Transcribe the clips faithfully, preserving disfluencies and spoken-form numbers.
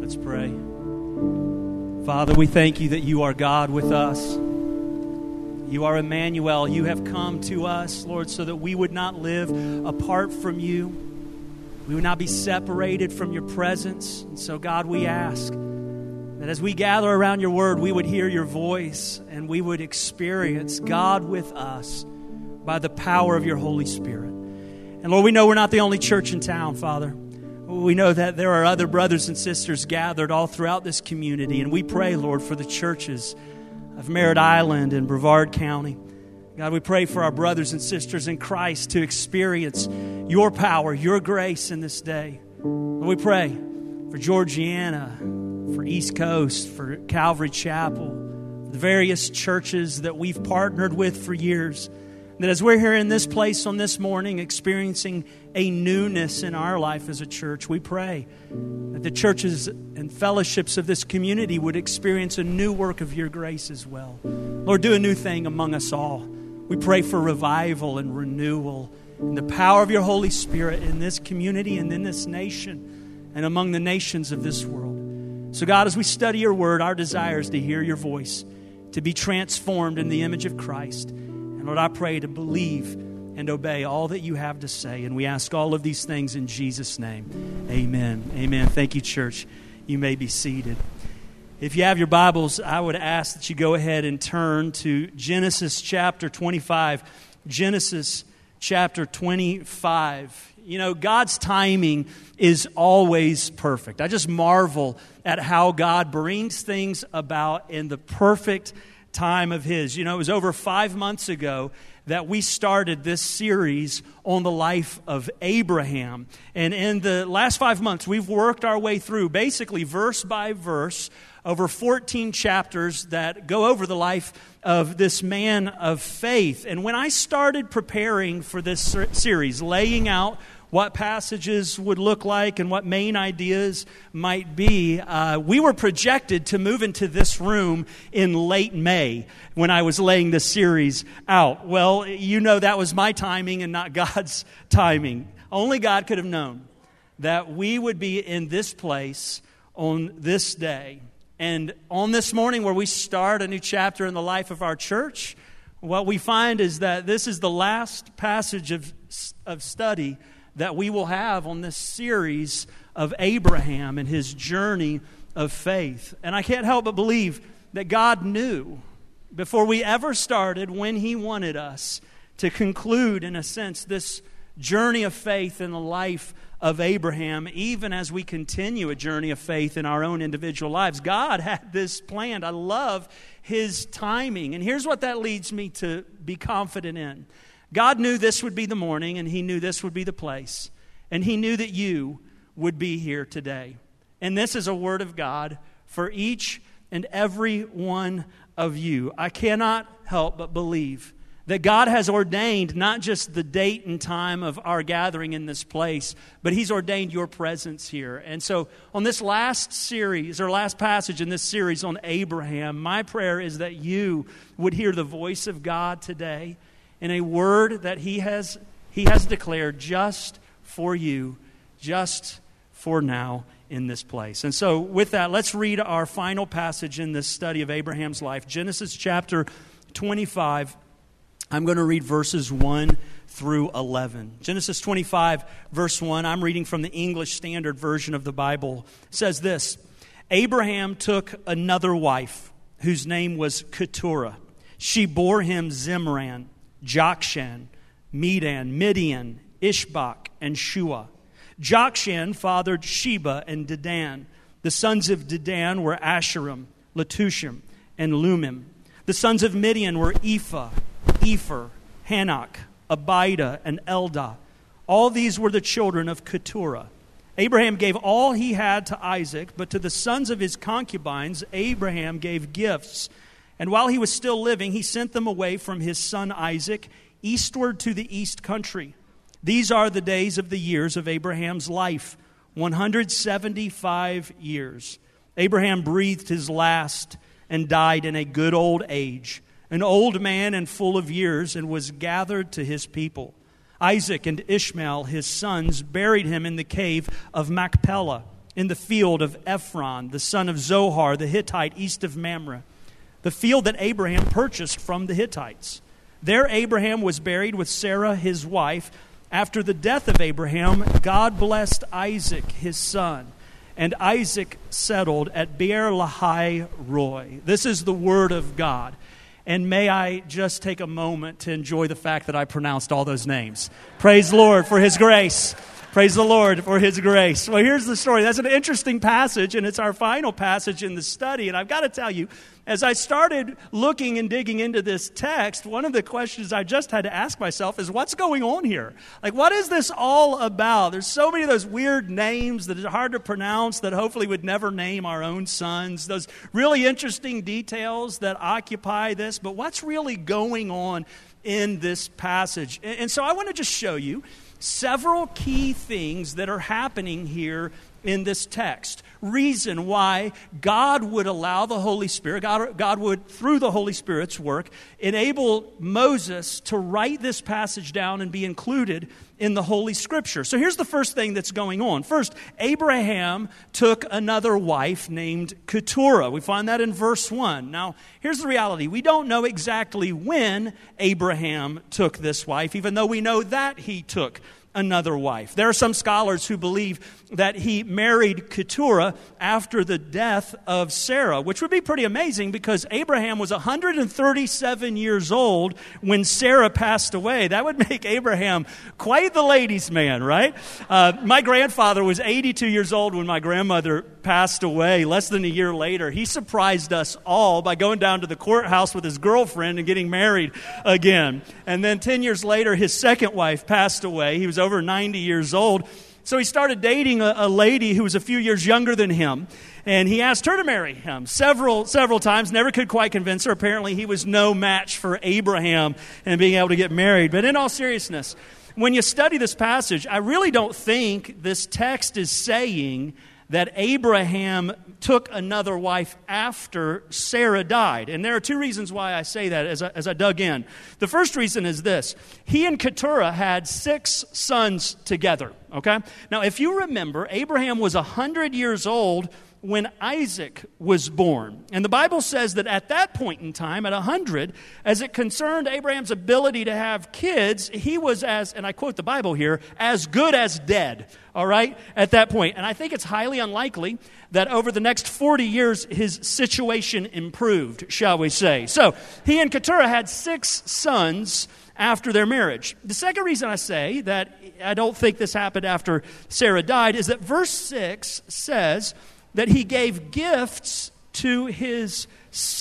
Let's pray. Father, we thank you that you are God with us. You are Emmanuel. You have come to us, Lord, so that we would not live apart from you. We would not be separated from your presence. And so, God, we ask that as we gather around your word, we would hear your voice and we would experience God with us by the power of your Holy Spirit. And Lord, we know we're not the only church in town, Father. We know that there are other brothers and sisters gathered all throughout this community. And we pray, Lord, for the churches of Merritt Island and Brevard County. God, we pray for our brothers and sisters in Christ to experience your power, your grace in this day. And we pray for Georgiana, for East Coast, for Calvary Chapel, for the various churches that we've partnered with for years. That as we're here in this place on this morning, experiencing a newness in our life as a church, we pray that the churches and fellowships of this community would experience a new work of your grace as well. Lord, do a new thing among us all. We pray for revival and renewal and the power of your Holy Spirit in this community and in this nation and among the nations of this world. So God, as we study your word, our desire is to hear your voice, to be transformed in the image of Christ. And Lord, I pray to believe and obey all that you have to say. And we ask all of these things in Jesus' name. Amen. Amen. Thank you, church. You may be seated. If you have your Bibles, I would ask that you go ahead and turn to Genesis chapter twenty-five. Genesis chapter twenty-five. You know, God's timing is always perfect. I just marvel at how God brings things about in the perfect time of His. You know, it was over five months ago that we started this series on the life of Abraham. And in the last five months, we've worked our way through, basically verse by verse, over fourteen chapters that go over the life of this man of faith. And when I started preparing for this series, laying out what passages would look like and what main ideas might be, uh, we were projected to move into this room in late May when I was laying this series out. Well, you know that was my timing and not God's timing. Only God could have known that we would be in this place on this day. And on this morning where we start a new chapter in the life of our church, what we find is that this is the last passage of, of study that we will have on this series of Abraham and his journey of faith. And I can't help but believe that God knew before we ever started when He wanted us to conclude, in a sense, this journey of faith in the life of Abraham, even as we continue a journey of faith in our own individual lives. God had this planned. I love His timing. And here's what that leads me to be confident in. God knew this would be the morning, and He knew this would be the place. And He knew that you would be here today. And this is a word of God for each and every one of you. I cannot help but believe that God has ordained not just the date and time of our gathering in this place, but He's ordained your presence here. And so on this last series, or last passage in this series on Abraham, my prayer is that you would hear the voice of God today in a word that He has He has declared just for you, just for now in this place. And so with that, let's read our final passage in this study of Abraham's life. Genesis chapter twenty-five. I'm going to read verses one through eleven. Genesis twenty-five, verse one. I'm reading from the English Standard Version of the Bible. It says this: Abraham took another wife, whose name was Keturah. She bore him Zimran, Jokshan, Medan, Midian, Ishbak, and Shua. Jokshan fathered Sheba and Dedan. The sons of Dedan were Asherim, Letushim, and Lumim. The sons of Midian were Ephah, Epher, Hanok, Abida, and Eldah. All these were the children of Keturah. Abraham gave all he had to Isaac, but to the sons of his concubines Abraham gave gifts. And while he was still living, he sent them away from his son Isaac eastward to the east country. These are the days of the years of Abraham's life, one hundred seventy-five years. Abraham breathed his last and died in a good old age, an old man and full of years, and was gathered to his people. Isaac and Ishmael, his sons, buried him in the cave of Machpelah in the field of Ephron, the son of Zohar, the Hittite, east of Mamre, the field that Abraham purchased from the Hittites. There Abraham was buried with Sarah, his wife. After the death of Abraham, God blessed Isaac, his son, and Isaac settled at Beer Lahai Roi. This is the word of God. And may I just take a moment to enjoy the fact that I pronounced all those names. Praise the Lord for His grace. Praise the Lord for His grace. Well, here's the story. That's an interesting passage, and it's our final passage in the study. And I've got to tell you, as I started looking and digging into this text, one of the questions I just had to ask myself is, what's going on here? Like, what is this all about? There's so many of those weird names that are hard to pronounce that hopefully would never name our own sons. Those really interesting details that occupy this. But what's really going on in this passage? And so I want to just show you several key things that are happening here in this text. Reason why God would allow the Holy Spirit, God, God would, through the Holy Spirit's work, enable Moses to write this passage down and be included in the Holy Scripture. So here's the first thing that's going on. First, Abraham took another wife named Keturah. We find that in verse one. Now, here's the reality. We don't know exactly when Abraham took this wife, even though we know that he took another wife. There are some scholars who believe that he married Keturah after the death of Sarah, which would be pretty amazing because Abraham was one hundred thirty-seven years old when Sarah passed away. That would make Abraham quite the ladies' man, right? Uh, my grandfather was eighty-two years old when my grandmother passed away. Less than a year later, he surprised us all by going down to the courthouse with his girlfriend and getting married again. And then ten years later, his second wife passed away. He was over ninety years old. So he started dating a, a lady who was a few years younger than him, and he asked her to marry him several, several times. Never could quite convince her. Apparently, he was no match for Abraham and being able to get married. But in all seriousness, when you study this passage, I really don't think this text is saying that Abraham took another wife after Sarah died. And there are two reasons why I say that as I, as I dug in. The first reason is this. He and Keturah had six sons together, okay? Now, if you remember, Abraham was one hundred years old when Isaac was born. And the Bible says that at that point in time, at one hundred, as it concerned Abraham's ability to have kids, he was as, and I quote the Bible here, as good as dead, all right, at that point. And I think it's highly unlikely that over the next forty years, his situation improved, shall we say. So, he and Keturah had six sons after their marriage. The second reason I say that I don't think this happened after Sarah died is that verse six says that he gave gifts to his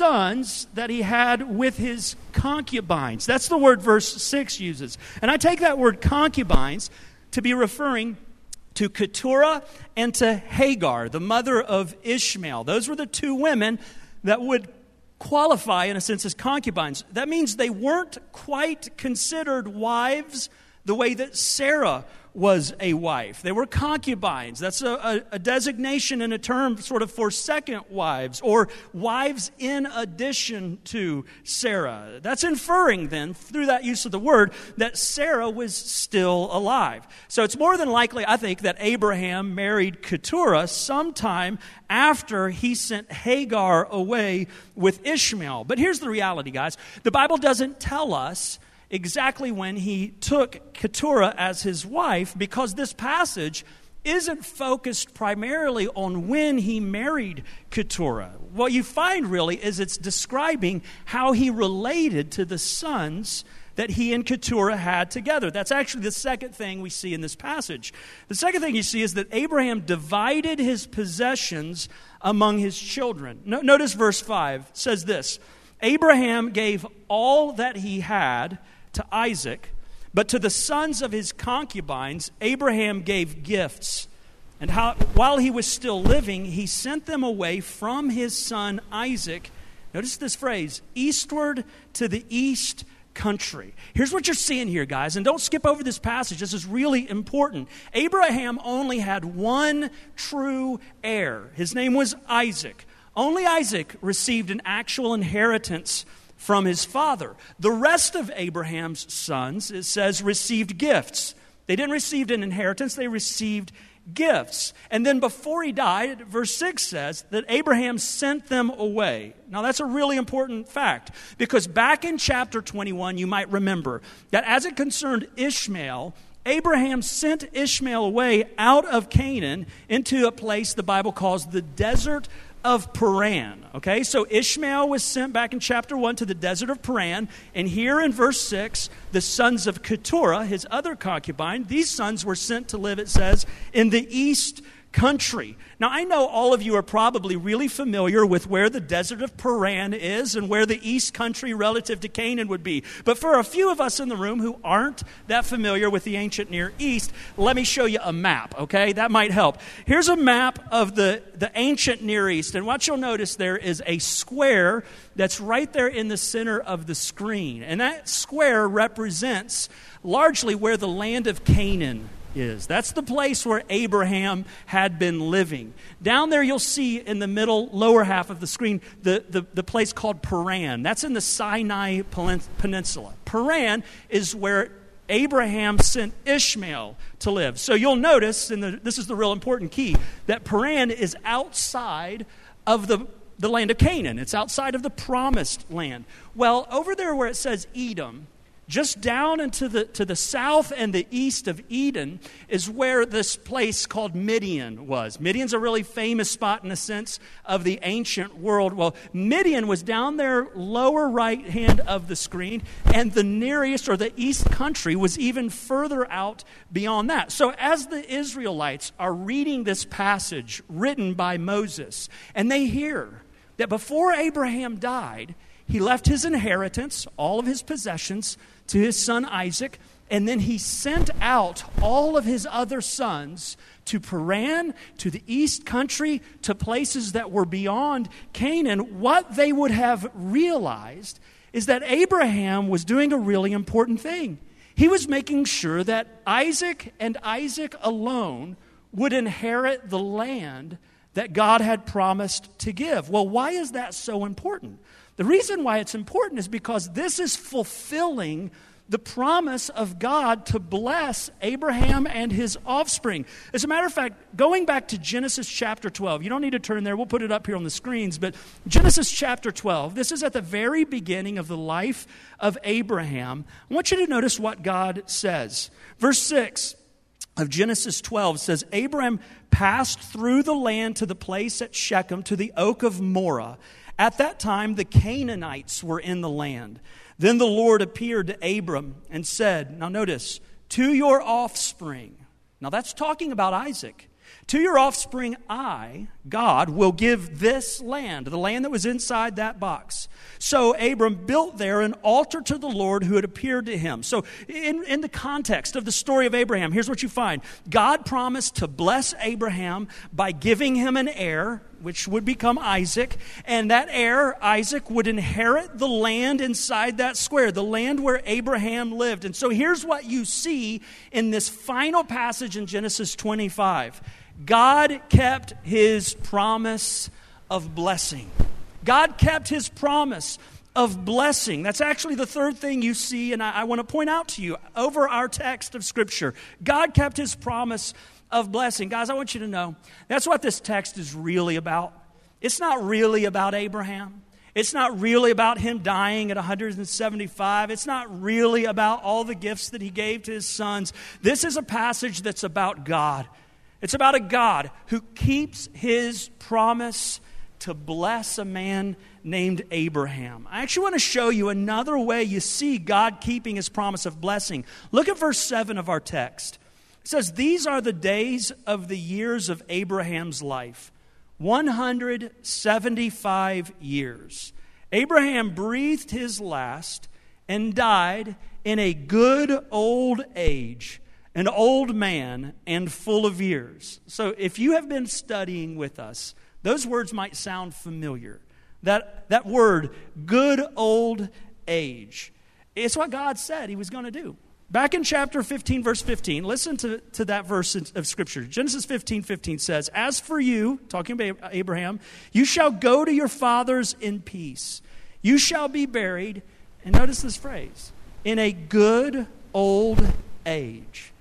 sons that he had with his concubines. That's the word verse six uses. And I take that word concubines to be referring to Keturah and to Hagar, the mother of Ishmael. Those were the two women that would qualify, in a sense, as concubines. That means they weren't quite considered wives the way that Sarah was a wife. They were concubines. That's a, a, a designation and a term sort of for second wives or wives in addition to Sarah. That's inferring then, through that use of the word, that Sarah was still alive. So it's more than likely, I think, that Abraham married Keturah sometime after he sent Hagar away with Ishmael. But here's the reality, guys. The Bible doesn't tell us exactly when he took Keturah as his wife, because this passage isn't focused primarily on when he married Keturah. What you find really is it's describing how he related to the sons that he and Keturah had together. That's actually the second thing we see in this passage. The second thing you see is that Abraham divided his possessions among his children. No, notice verse five says this: Abraham gave all that he had to Isaac, but to the sons of his concubines, Abraham gave gifts. And how, while he was still living, he sent them away from his son Isaac. Notice this phrase, eastward to the east country. Here's what you're seeing here, guys, and don't skip over this passage. This is really important. Abraham only had one true heir. His name was Isaac. Only Isaac received an actual inheritance from his father. The rest of Abraham's sons, it says, received gifts. They didn't receive an inheritance, they received gifts. And then before he died, verse six says that Abraham sent them away. Now that's a really important fact, because back in chapter twenty-one, you might remember that as it concerned Ishmael, Abraham sent Ishmael away out of Canaan into a place the Bible calls the desert of Paran. Okay, so Ishmael was sent back in chapter one to the desert of Paran, and here in verse six, the sons of Keturah, his other concubine, these sons were sent to live, it says, in the east country. Now, I know all of you are probably really familiar with where the desert of Paran is and where the east country relative to Canaan would be. But for a few of us in the room who aren't that familiar with the ancient Near East, let me show you a map, okay? That might help. Here's a map of the, the ancient Near East, and what you'll notice there is a square that's right there in the center of the screen. And that square represents largely where the land of Canaan is. That's the place where Abraham had been living. Down there you'll see in the middle, lower half of the screen, the, the, the place called Paran. That's in the Sinai Peninsula. Paran is where Abraham sent Ishmael to live. So you'll notice, and this is the real important key, that Paran is outside of the, the land of Canaan. It's outside of the promised land. Well, over there where it says Edom, just down into the to the south and the east of Eden is where this place called Midian was. Midian's a really famous spot in the sense of the ancient world. Well, Midian was down there lower right hand of the screen, and the nearest or the east country was even further out beyond that. So as the Israelites are reading this passage written by Moses, and they hear that before Abraham died, he left his inheritance, all of his possessions, to his son Isaac, and then he sent out all of his other sons to Paran, to the east country, to places that were beyond Canaan. What they would have realized is that Abraham was doing a really important thing. He was making sure that Isaac and Isaac alone would inherit the land that God had promised to give. Well, why is that so important? The reason why it's important is because this is fulfilling the promise of God to bless Abraham and his offspring. As a matter of fact, going back to Genesis chapter twelve, you don't need to turn there, we'll put it up here on the screens, but Genesis chapter twelve, this is at the very beginning of the life of Abraham. I want you to notice what God says. Verse six of Genesis twelve says, Abraham passed through the land to the place at Shechem, to the oak of Moreh. At that time, the Canaanites were in the land. Then the Lord appeared to Abram and said, now notice, to your offspring. Now that's talking about Isaac. To your offspring, I, God, will give this land, the land that was inside that box. So Abram built there an altar to the Lord who had appeared to him. So in, in the context of the story of Abraham, here's what you find. God promised to bless Abraham by giving him an heir, which would become Isaac. And that heir, Isaac, would inherit the land inside that square, the land where Abraham lived. And so here's what you see in this final passage in Genesis twenty-five. God kept his promise of blessing. God kept his promise of blessing. That's actually the third thing you see, and I, I want to point out to you over our text of Scripture. God kept his promise of blessing. Guys, I want you to know, that's what this text is really about. It's not really about Abraham. It's not really about him dying at one hundred seventy-five. It's not really about all the gifts that he gave to his sons. This is a passage that's about God. It's about a God who keeps his promise to bless a man named Abraham. I actually want to show you another way you see God keeping his promise of blessing. Look at verse seven of our text. It says, these are the days of the years of Abraham's life, one hundred seventy-five years. Abraham breathed his last and died in a good old age, an old man and full of years. So if you have been studying with us, those words might sound familiar. That, that word, good old age, it's what God said he was going to do. Back in chapter fifteen, verse fifteen, listen to, to that verse of Scripture. Genesis fifteen fifteen says, as for you, talking about Abraham, you shall go to your fathers in peace. You shall be buried, and notice this phrase, in a good old age.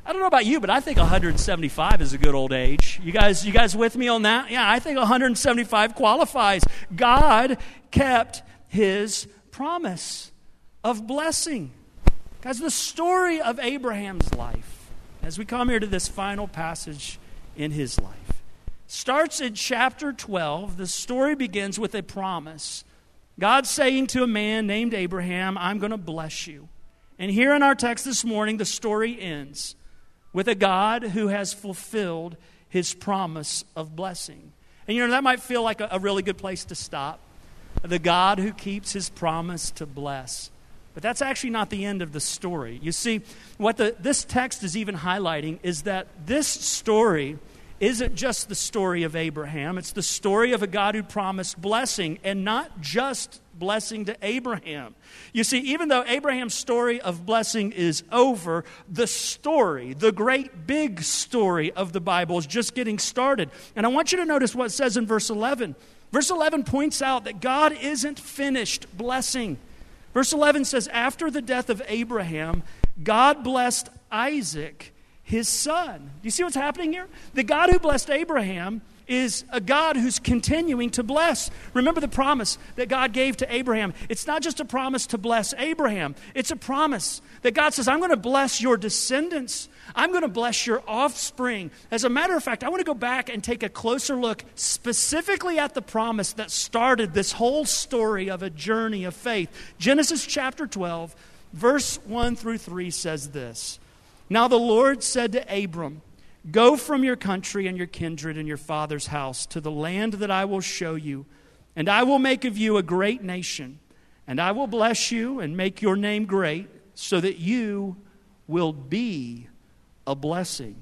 I don't know about you, but I think one hundred seventy-five is a good old age. You guys, you guys with me on that? Yeah, I think one hundred seventy-five qualifies. God kept his promise of blessing. Guys, the story of Abraham's life, as we come here to this final passage in his life, starts in chapter twelve. The story begins with a promise. God saying to a man named Abraham, I'm going to bless you. And here in our text this morning, the story ends with a God who has fulfilled his promise of blessing. And you know, that might feel like a, a really good place to stop. The God who keeps his promise to bless. But that's actually not the end of the story. You see, what the, this text is even highlighting is that this story isn't just the story of Abraham. It's the story of a God who promised blessing, and not just blessing to Abraham. You see, even though Abraham's story of blessing is over, the story, the great big story of the Bible is just getting started. And I want you to notice what it says in verse eleven. Verse eleven points out that God isn't finished blessing. Verse eleven says, after the death of Abraham, God blessed Isaac, his son. Do you see what's happening here? The God who blessed Abraham is a God who's continuing to bless. Remember the promise that God gave to Abraham. It's not just a promise to bless Abraham. It's a promise that God says, I'm going to bless your descendants. I'm going to bless your offspring. As a matter of fact, I want to go back and take a closer look specifically at the promise that started this whole story of a journey of faith. Genesis chapter twelve, verse one through three says this. Now the Lord said to Abram, go from your country and your kindred and your father's house to the land that I will show you, and I will make of you a great nation, and I will bless you and make your name great, so that you will be a blessing.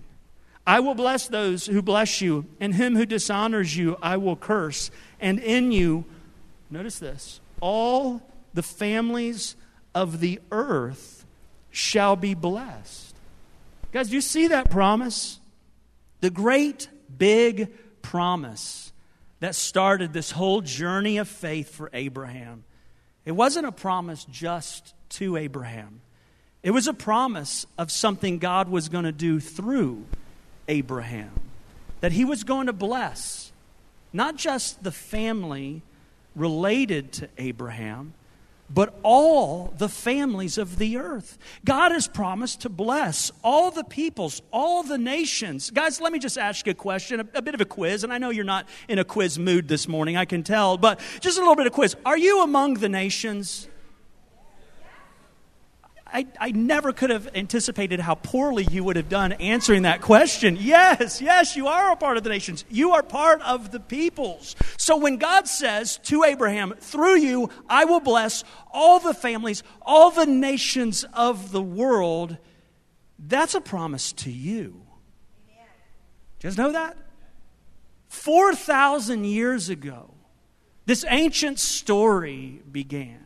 I will bless those who bless you, and him who dishonors you I will curse, and in you, notice this, all the families of the earth shall be blessed. Guys, do you see that promise? The great big promise that started this whole journey of faith for Abraham. It wasn't a promise just to Abraham. It was a promise of something God was going to do through Abraham. That he was going to bless not just the family related to Abraham, but all the families of the earth. God has promised to bless all the peoples, all the nations. Guys, let me just ask you a question, a, a bit of a quiz. And I know you're not in a quiz mood this morning, I can tell. But just a little bit of quiz. Are you among the nations? I, I never could have anticipated how poorly you would have done answering that question. Yes, yes, you are a part of the nations. You are part of the peoples. So when God says to Abraham, through you, I will bless all the families, all the nations of the world, that's a promise to you. Do you guys know that? four thousand years ago, this ancient story began.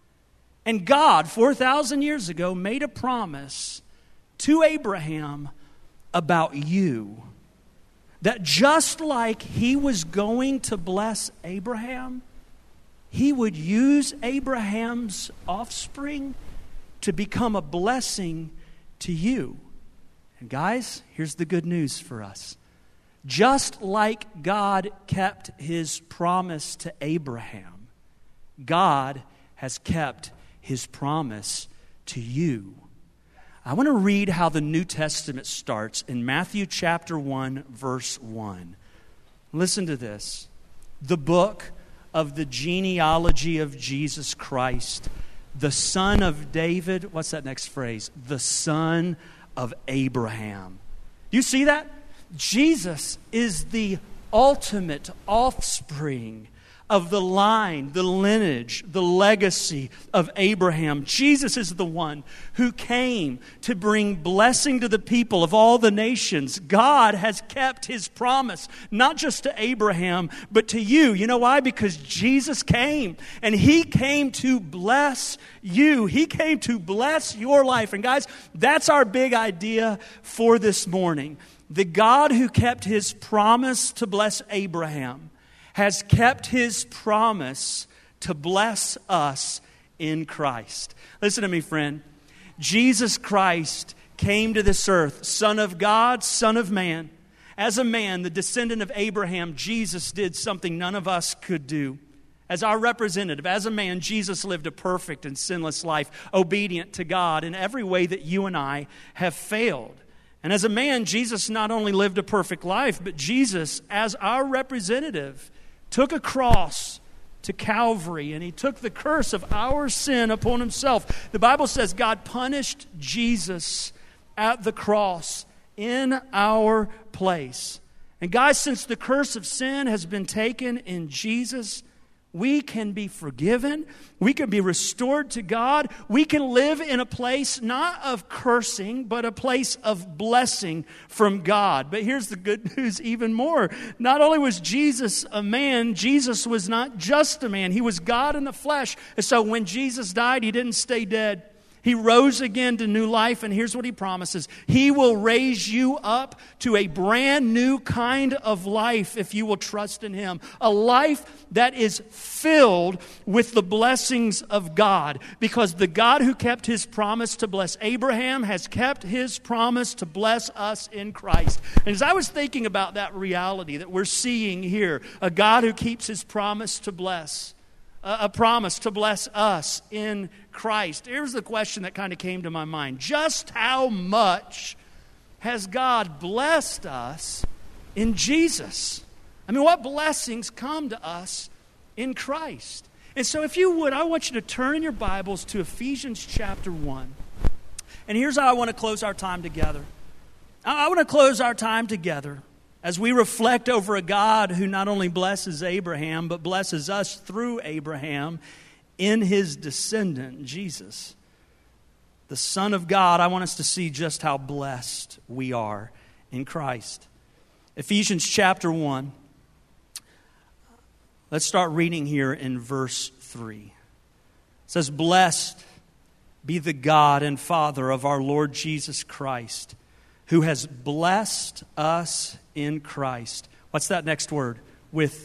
And God, four thousand years ago, made a promise to Abraham about you. That just like he was going to bless Abraham, he would use Abraham's offspring to become a blessing to you. And guys, here's the good news for us. Just like God kept his promise to Abraham, God has kept his promise to you. I want to read how the New Testament starts in Matthew chapter one, verse one. Listen to this. The book of the genealogy of Jesus Christ, the son of David. What's that next phrase? The son of Abraham. Do you see that? Jesus is the ultimate offspring of the line, the lineage, the legacy of Abraham. Jesus is the one who came to bring blessing to the people of all the nations. God has kept his promise, not just to Abraham, but to you. You know why? Because Jesus came, and he came to bless you. He came to bless your life. And guys, that's our big idea for this morning. The God who kept his promise to bless Abraham has kept his promise to bless us in Christ. Listen to me, friend. Jesus Christ came to this earth, Son of God, Son of Man. As a man, the descendant of Abraham, Jesus did something none of us could do. As our representative, as a man, Jesus lived a perfect and sinless life, obedient to God in every way that you and I have failed. And as a man, Jesus not only lived a perfect life, but Jesus, as our representative, took a cross to Calvary, and he took the curse of our sin upon himself. The Bible says God punished Jesus at the cross in our place. And guys, since the curse of sin has been taken in Jesus, we can be forgiven. We can be restored to God. We can live in a place not of cursing, but a place of blessing from God. But here's the good news even more. Not only was Jesus a man, Jesus was not just a man. He was God in the flesh. And so when Jesus died, he didn't stay dead. He rose again to new life, and here's what he promises. He will raise you up to a brand new kind of life if you will trust in him. A life that is filled with the blessings of God, because the God who kept his promise to bless Abraham has kept his promise to bless us in Christ. And as I was thinking about that reality that we're seeing here, a God who keeps his promise to bless, a promise to bless us in Christ. Here's the question that kind of came to my mind. Just how much has God blessed us in Jesus? I mean, what blessings come to us in Christ? And so if you would, I want you to turn in your Bibles to Ephesians chapter one. And here's how I want to close our time together. I want to close our time together as we reflect over a God who not only blesses Abraham, but blesses us through Abraham in his descendant, Jesus. The Son of God, I want us to see just how blessed we are in Christ. Ephesians chapter one. Let's start reading here in verse three. It says, "Blessed be the God and Father of our Lord Jesus Christ, who has blessed us in Christ." What's that next word? With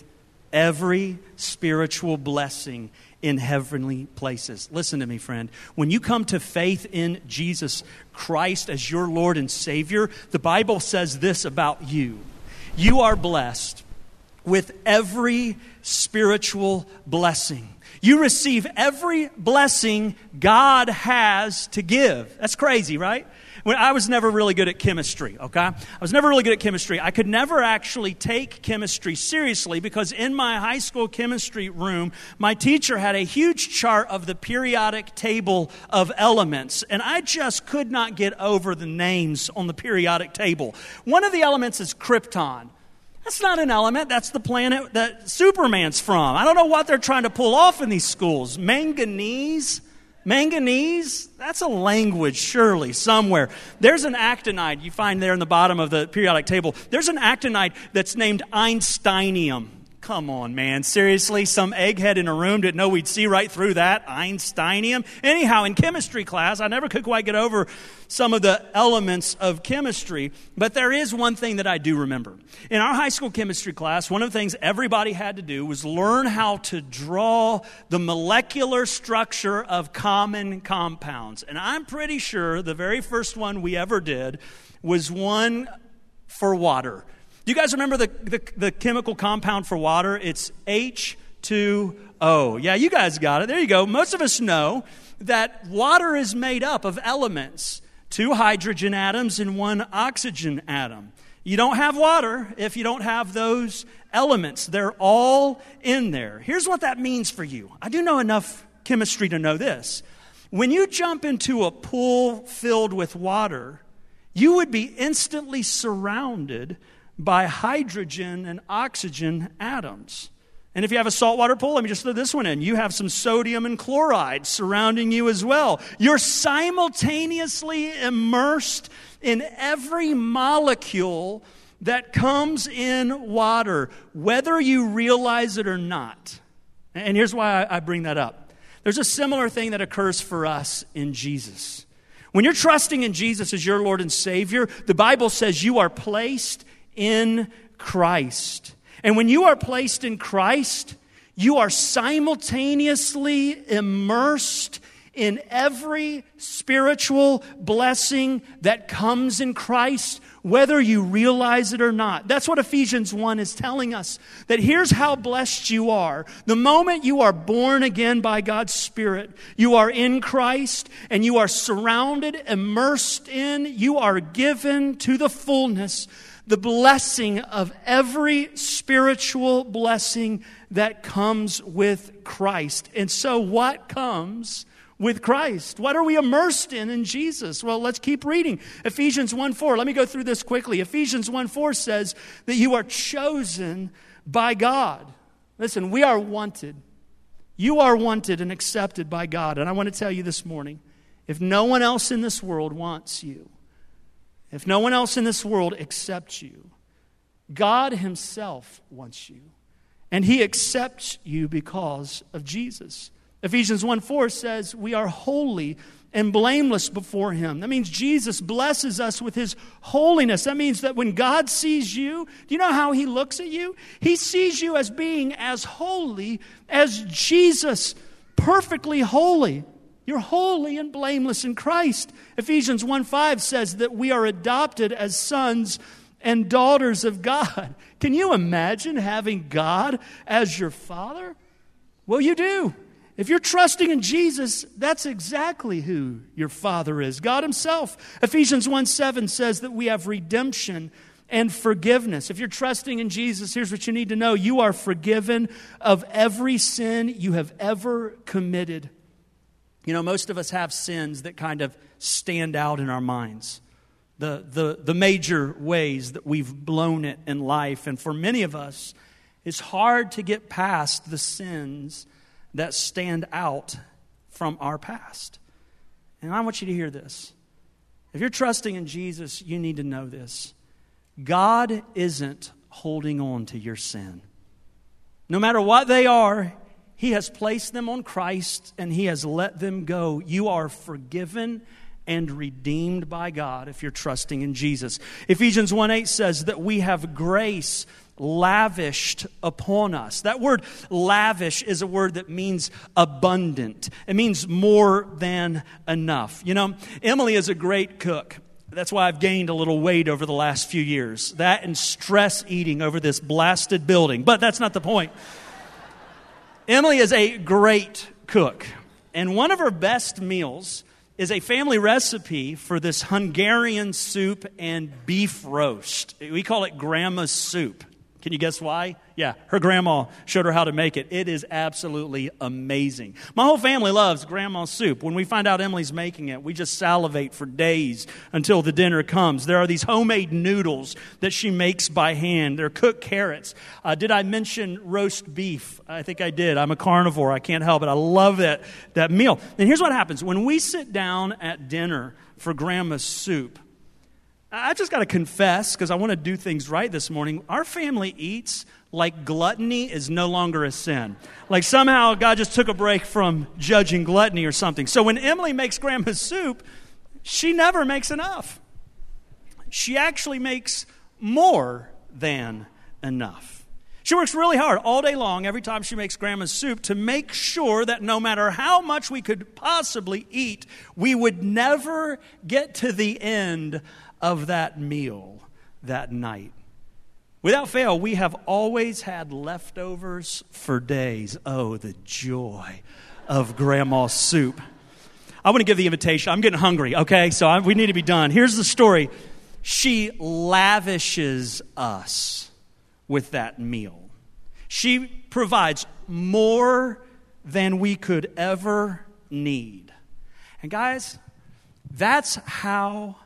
every spiritual blessing in heavenly places. Listen to me, friend. When you come to faith in Jesus Christ as your Lord and Savior, the Bible says this about you. You are blessed with every spiritual blessing. You receive every blessing God has to give. That's crazy, right? When I was never really good at chemistry, okay? I was never really good at chemistry. I could never actually take chemistry seriously because in my high school chemistry room, my teacher had a huge chart of the periodic table of elements, and I just could not get over the names on the periodic table. One of the elements is krypton. That's not an element. That's the planet that Superman's from. I don't know what they're trying to pull off in these schools. Manganese? Manganese? That's a language, surely, somewhere. There's an actinide you find there in the bottom of the periodic table. There's an actinide that's named Einsteinium. Come on, man. Seriously? Some egghead in a room didn't know we'd see right through that? Einsteinium? Anyhow, in chemistry class, I never could quite get over some of the elements of chemistry, but there is one thing that I do remember. In our high school chemistry class, one of the things everybody had to do was learn how to draw the molecular structure of common compounds. And I'm pretty sure the very first one we ever did was one for water. Do you guys remember the, the, the chemical compound for water? It's H two O. Yeah, you guys got it. There you go. Most of us know that water is made up of elements, two hydrogen atoms and one oxygen atom. You don't have water if you don't have those elements. They're all in there. Here's what that means for you. I do know enough chemistry to know this. When you jump into a pool filled with water, you would be instantly surrounded by hydrogen and oxygen atoms. And if you have a saltwater pool, let me just throw this one in. You have some sodium and chloride surrounding you as well. You're simultaneously immersed in every molecule that comes in water, whether you realize it or not. And here's why I bring that up. There's a similar thing that occurs for us in Jesus. When you're trusting in Jesus as your Lord and Savior, the Bible says you are placed in Christ. And when you are placed in Christ, you are simultaneously immersed in every spiritual blessing that comes in Christ, whether you realize it or not. That's what Ephesians one is telling us. That here's how blessed you are. The moment you are born again by God's Spirit, you are in Christ and you are surrounded, immersed in, you are given to the fullness, the blessing of every spiritual blessing that comes with Christ. And so what comes with Christ? What are we immersed in in Jesus? Well, let's keep reading. Ephesians one four. Let me go through this quickly. Ephesians one four says that you are chosen by God. Listen, we are wanted. You are wanted and accepted by God. And I want to tell you this morning, if no one else in this world wants you, if no one else in this world accepts you, God Himself wants you. And He accepts you because of Jesus. Ephesians one four says we are holy and blameless before Him. That means Jesus blesses us with His holiness. That means that when God sees you, do you know how He looks at you? He sees you as being as holy as Jesus, perfectly holy. You're holy and blameless in Christ. Ephesians one five says that we are adopted as sons and daughters of God. Can you imagine having God as your Father? Well, you do. If you're trusting in Jesus, that's exactly who your Father is, God Himself. Ephesians one seven says that we have redemption and forgiveness. If you're trusting in Jesus, here's what you need to know. You are forgiven of every sin you have ever committed. You know, most of us have sins that kind of stand out in our minds. The, the, the major ways that we've blown it in life. And for many of us, it's hard to get past the sins that stand out from our past. And I want you to hear this. If you're trusting in Jesus, you need to know this. God isn't holding on to your sin. No matter what they are, He has placed them on Christ and He has let them go. You are forgiven and redeemed by God if you're trusting in Jesus. Ephesians one eight says that we have grace lavished upon us. That word lavish is a word that means abundant. It means more than enough. You know, Emily is a great cook. That's why I've gained a little weight over the last few years. That and stress eating over this blasted building. But that's not the point. Emily is a great cook. And one of her best meals is a family recipe for this Hungarian soup and beef roast. We call it grandma's soup. Can you guess why? Yeah, her grandma showed her how to make it. It is absolutely amazing. My whole family loves grandma's soup. When we find out Emily's making it, we just salivate for days until the dinner comes. There are these homemade noodles that she makes by hand. They're cooked carrots. Uh, did I mention roast beef? I think I did. I'm a carnivore. I can't help it. I love that, that meal. And here's what happens. When we sit down at dinner for grandma's soup, I just got to confess, because I want to do things right this morning, our family eats like gluttony is no longer a sin. Like somehow God just took a break from judging gluttony or something. So when Emily makes grandma's soup, she never makes enough. She actually makes more than enough. She works really hard all day long every time she makes grandma's soup to make sure that no matter how much we could possibly eat, we would never get to the end of that meal that night. Without fail, we have always had leftovers for days. Oh, the joy of grandma's soup. I want to give the invitation. I'm getting hungry, okay? So I, we need to be done. Here's the story. She lavishes us with that meal. She provides more than we could ever need. And guys, that's how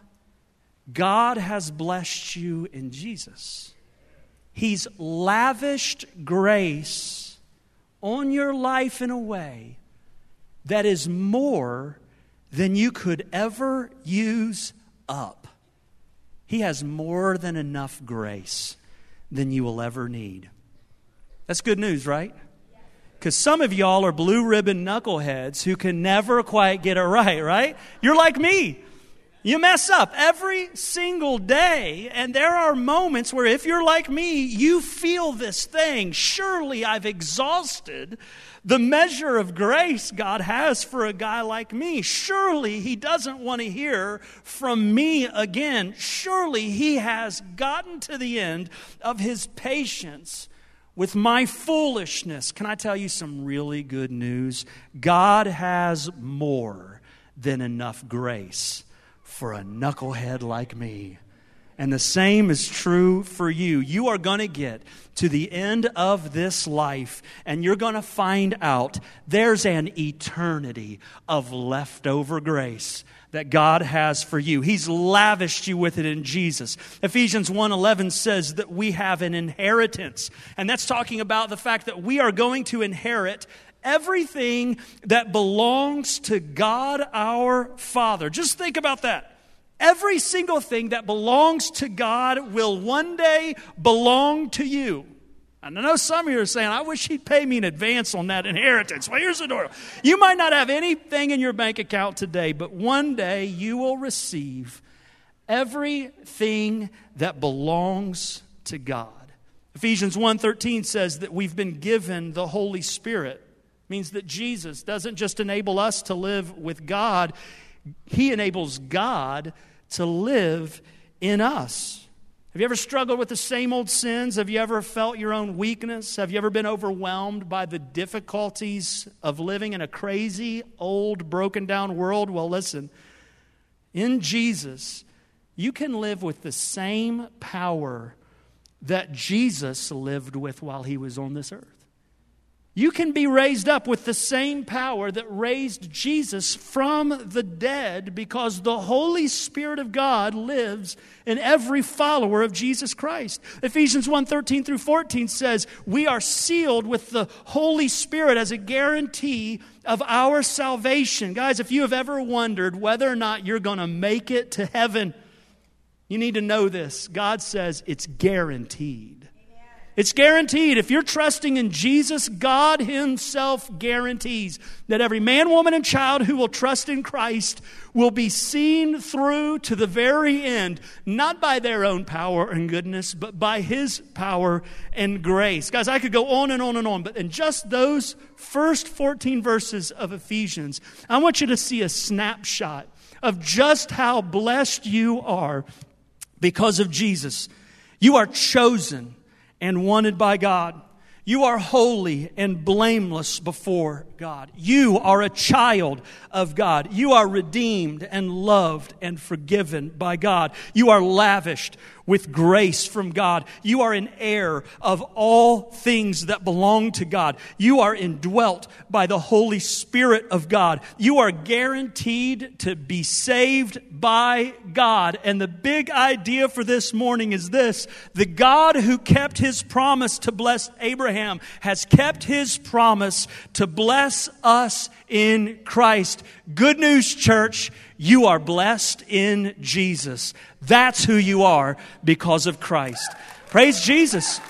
God has blessed you in Jesus. He's lavished grace on your life in a way that is more than you could ever use up. He has more than enough grace than you will ever need. That's good news, right? Because some of y'all are blue ribbon knuckleheads who can never quite get it right, right? You're like me. You mess up every single day, and there are moments where if you're like me, you feel this thing. Surely I've exhausted the measure of grace God has for a guy like me. Surely He doesn't want to hear from me again. Surely He has gotten to the end of His patience with my foolishness. Can I tell you some really good news? God has more than enough grace for a knucklehead like me. And the same is true for you. You are going to get to the end of this life, and you're going to find out there's an eternity of leftover grace that God has for you. He's lavished you with it in Jesus. Ephesians one eleven says that we have an inheritance. And that's talking about the fact that we are going to inherit everything that belongs to God our Father. Just think about that. Every single thing that belongs to God will one day belong to you. And I know some of you are saying, I wish He'd pay me in advance on that inheritance. Well, here's the door. You might not have anything in your bank account today, but one day you will receive everything that belongs to God. Ephesians one thirteen says that we've been given the Holy Spirit. It means that Jesus doesn't just enable us to live with God, He enables God to live in us. Have you ever struggled with the same old sins? Have you ever felt your own weakness? Have you ever been overwhelmed by the difficulties of living in a crazy, old, broken down world? Well, listen, in Jesus, you can live with the same power that Jesus lived with while He was on this earth. You can be raised up with the same power that raised Jesus from the dead, because the Holy Spirit of God lives in every follower of Jesus Christ. Ephesians one thirteen through fourteen says we are sealed with the Holy Spirit as a guarantee of our salvation. Guys, if you have ever wondered whether or not you're going to make it to heaven, you need to know this. God says it's guaranteed. It's guaranteed. If you're trusting in Jesus, God Himself guarantees that every man, woman, and child who will trust in Christ will be seen through to the very end, not by their own power and goodness, but by His power and grace. Guys, I could go on and on and on, but in just those first fourteen verses of Ephesians, I want you to see a snapshot of just how blessed you are because of Jesus. You are chosen and wanted by God. You are holy and blameless before God. You are a child of God. You are redeemed and loved and forgiven by God. You are lavished with grace from God. You are an heir of all things that belong to God. You are indwelt by the Holy Spirit of God. You are guaranteed to be saved by God. And the big idea for this morning is this: the God who kept His promise to bless Abraham has kept His promise to bless us in Christ. Good news, church. You are blessed in Jesus. That's who you are because of Christ. Praise Jesus.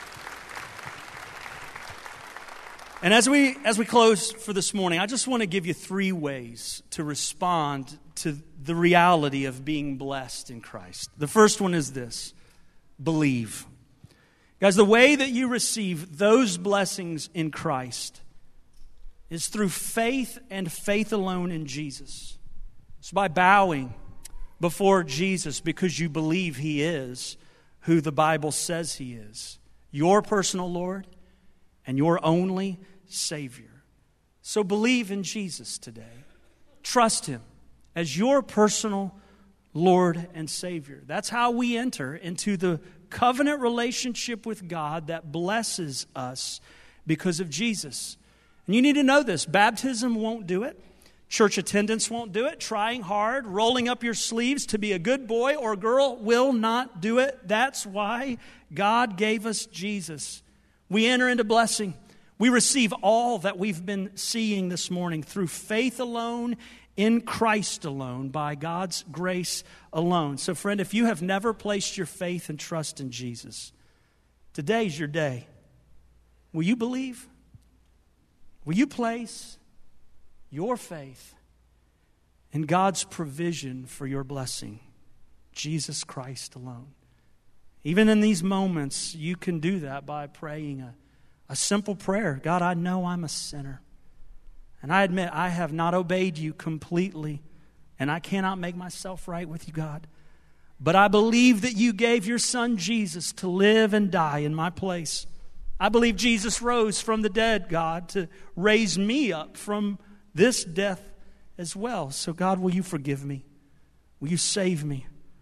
And as we as we close for this morning, I just want to give you three ways to respond to the reality of being blessed in Christ. The first one is this: believe. Guys, the way that you receive those blessings in Christ is through faith and faith alone in Jesus. It's by bowing before Jesus because you believe He is who the Bible says He is, your personal Lord and your only Savior. So believe in Jesus today. Trust Him as your personal Lord and Savior. That's how we enter into the covenant relationship with God that blesses us because of Jesus. And you need to know this: baptism won't do it. Church attendance won't do it. Trying hard, rolling up your sleeves to be a good boy or girl will not do it. That's why God gave us Jesus. We enter into blessing. We receive all that we've been seeing this morning through faith alone, in Christ alone, by God's grace alone. So friend, if you have never placed your faith and trust in Jesus, today's your day. Will you believe? Will you place your faith in God's provision for your blessing, Jesus Christ alone. Even in these moments, you can do that by praying a, a simple prayer. God, I know I'm a sinner. And I admit I have not obeyed you completely. And I cannot make myself right with you, God. But I believe that you gave your son Jesus to live and die in my place. I believe Jesus rose from the dead, God, to raise me up from this death as well. So God, will you forgive me? Will you save me?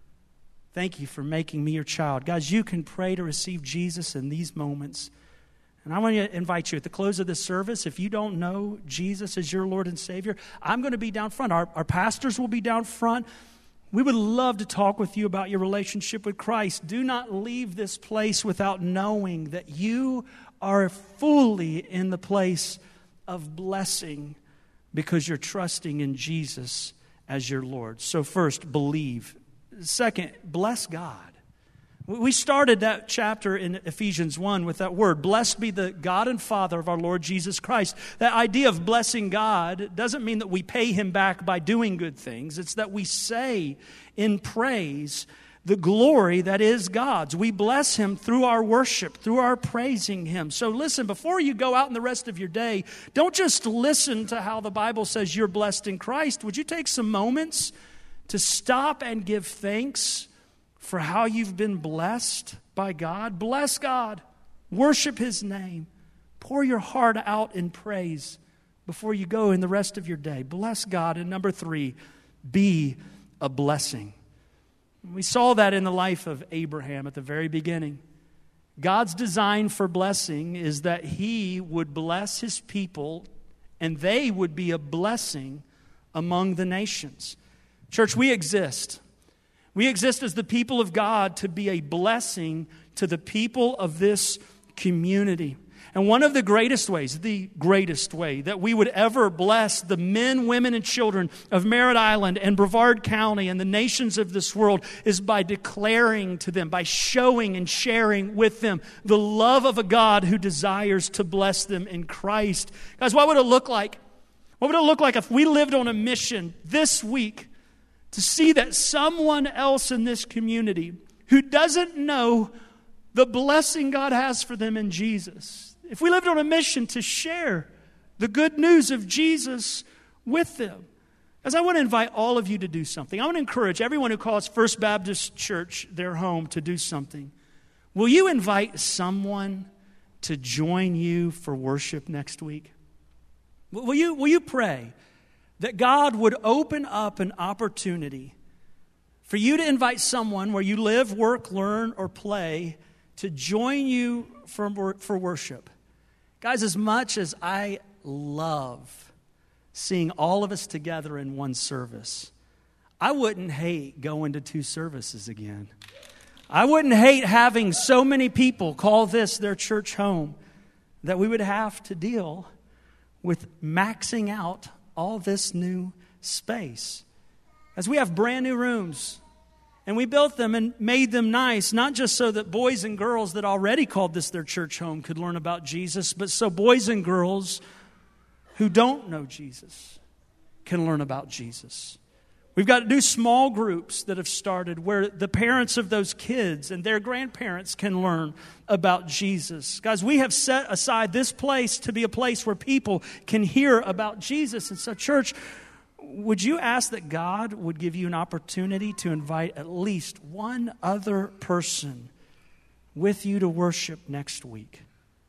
Thank you for making me your child. Guys, you can pray to receive Jesus in these moments. And I want to invite you at the close of this service, if you don't know Jesus as your Lord and Savior, I'm going to be down front. Our, our pastors will be down front. We would love to talk with you about your relationship with Christ. Do not leave this place without knowing that you are fully in the place of blessing because you're trusting in Jesus as your Lord. So first, believe. Second, bless God. We started that chapter in Ephesians one with that word, blessed be the God and Father of our Lord Jesus Christ. That idea of blessing God doesn't mean that we pay Him back by doing good things. It's that we say in praise the glory that is God's. We bless Him through our worship, through our praising Him. So listen, before you go out in the rest of your day, don't just listen to how the Bible says you're blessed in Christ. Would you take some moments to stop and give thanks for how you've been blessed by God? Bless God. Worship His name. Pour your heart out in praise before you go in the rest of your day. Bless God. And number three, be a blessing. We saw that in the life of Abraham at the very beginning. God's design for blessing is that He would bless His people and they would be a blessing among the nations. Church, we exist. We exist as the people of God to be a blessing to the people of this community. And one of the greatest ways, the greatest way that we would ever bless the men, women, and children of Merritt Island and Brevard County and the nations of this world is by declaring to them, by showing and sharing with them the love of a God who desires to bless them in Christ. Guys, what would it look like? What would it look like if we lived on a mission this week to see that someone else in this community who doesn't know the blessing God has for them in Jesus, if we lived on a mission to share the good news of Jesus with them? As I want to invite all of you to do something. I want to encourage everyone who calls First Baptist Church their home to do something. Will you invite someone to join you for worship next week? Will you, will you pray that God would open up an opportunity for you to invite someone where you live, work, learn, or play to join you for, for worship? Guys, as much as I love seeing all of us together in one service, I wouldn't hate going to two services again. I wouldn't hate having so many people call this their church home that we would have to deal with maxing out all this new space. As we have brand new rooms, and we built them and made them nice, not just so that boys and girls that already called this their church home could learn about Jesus, but so boys and girls who don't know Jesus can learn about Jesus. We've got new small groups that have started where the parents of those kids and their grandparents can learn about Jesus. Guys, we have set aside this place to be a place where people can hear about Jesus. And so, church, would you ask that God would give you an opportunity to invite at least one other person with you to worship next week?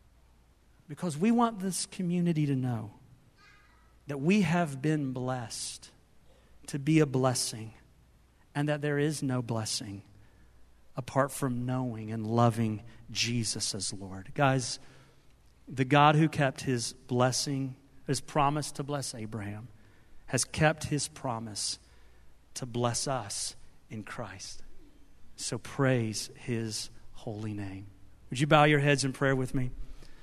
Because we want this community to know that we have been blessed to be a blessing, and that there is no blessing apart from knowing and loving Jesus as Lord. Guys, the God who kept His blessing, His promise to bless Abraham, has kept His promise to bless us in Christ. So praise His holy name. Would you bow your heads in prayer with me?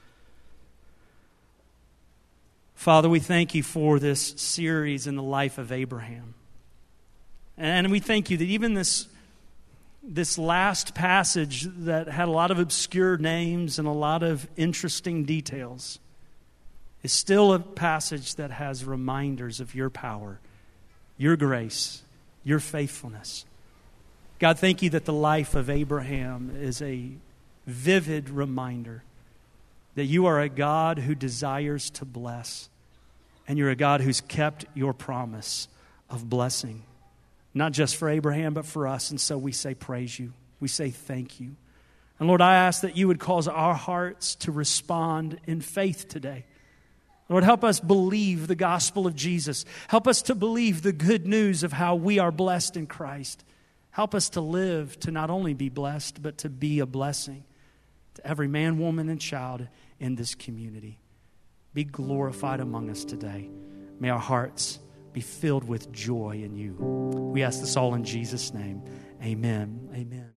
Father, we thank you for this series in the life of Abraham. And we thank you that even this, this last passage that had a lot of obscure names and a lot of interesting details is still a passage that has reminders of your power your grace, your faithfulness. God, thank you that the life of Abraham is a vivid reminder that you are a God who desires to bless, and you're a God who's kept your promise of blessing, not just for Abraham, but for us. And so we say praise you. We say thank you. And Lord, I ask that you would cause our hearts to respond in faith today. Lord, help us believe the gospel of Jesus. Help us to believe the good news of how we are blessed in Christ. Help us to live to not only be blessed, but to be a blessing to every man, woman, and child in this community. Be glorified among us today. May our hearts be filled with joy in you. We ask this all in Jesus' name. Amen. Amen.